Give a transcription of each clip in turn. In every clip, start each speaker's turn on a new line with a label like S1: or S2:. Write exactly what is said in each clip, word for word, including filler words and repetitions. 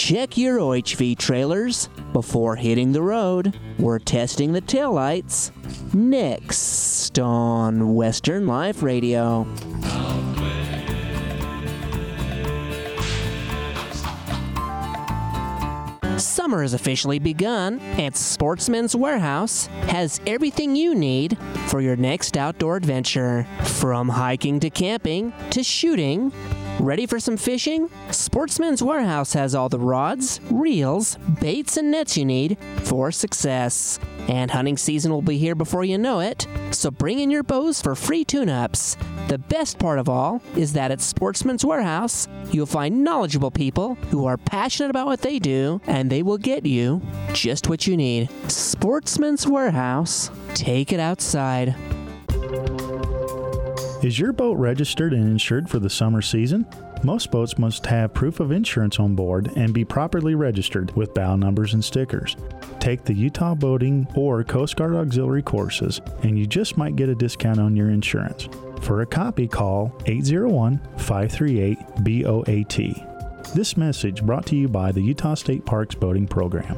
S1: Check your O H V trailers before hitting the road. We're testing the taillights next on Western Life Radio. Summer has officially begun, and Sportsman's Warehouse has everything you need for your next outdoor adventure. From hiking to camping to shooting. Ready for some fishing? Sportsman's Warehouse has all the rods, reels, baits, and nets you need for success. And hunting season will be here before you know it, so bring in your bows for free tune-ups. The best part of all is that at Sportsman's Warehouse, you'll find knowledgeable people who are passionate about what they do, and they will get you just what you need. Sportsman's Warehouse. Take it outside.
S2: Is your boat registered and insured for the summer season? Most boats must have proof of insurance on board and be properly registered with bow numbers and stickers. Take the Utah Boating or Coast Guard Auxiliary courses, and you just might get a discount on your insurance. For a copy, call eight oh one, five three eight, B O A T. This message brought to you by the Utah State Parks Boating Program.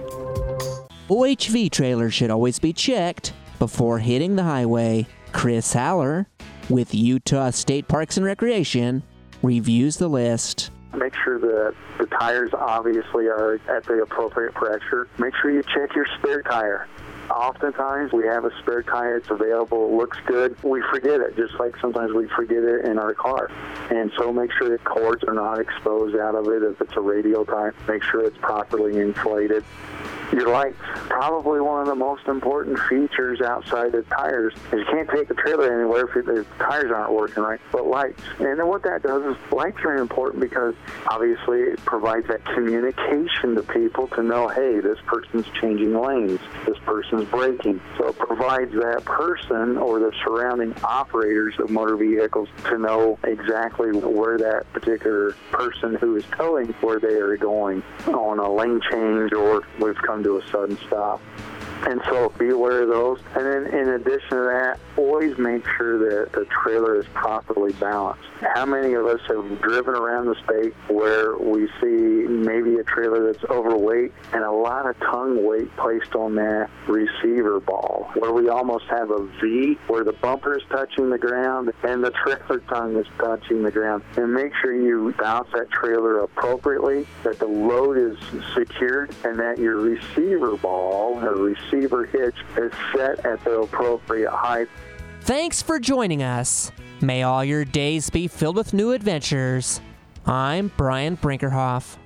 S1: O H V trailers should always be checked before hitting the highway. Chris Haller with Utah State Parks and Recreation reviews the list.
S3: Make sure that the tires obviously are at the appropriate pressure. Make sure you check your spare tire. Oftentimes we have a spare tire, it's available, it looks good, we forget it, just like sometimes we forget it in our car. And so make sure the cords are not exposed out of it. If it's a radial tire, make sure it's properly inflated. Your lights, probably one of the most important features outside the tires is you can't take the trailer anywhere if the tires aren't working right, but lights. And then what that does is lights are important because obviously it provides that communication to people to know, hey, this person's changing lanes, this person's braking. So it provides that person or the surrounding operators of motor vehicles to know exactly where that particular person who is towing, where they are going on a lane change or we've come to a sudden stop. And so be aware of those. And then in addition to that, always make sure that the trailer is properly balanced. How many of us have driven around the state where we see maybe a trailer that's overweight and a lot of tongue weight placed on that receiver ball, where we almost have a V where the bumper is touching the ground and the trailer tongue is touching the ground. And make sure you balance that trailer appropriately, that the load is secured, and that your receiver ball or receiver hitch is set at the appropriate height.
S1: Thanks for joining us. May all your days be filled with new adventures. I'm Brian Brinkerhoff.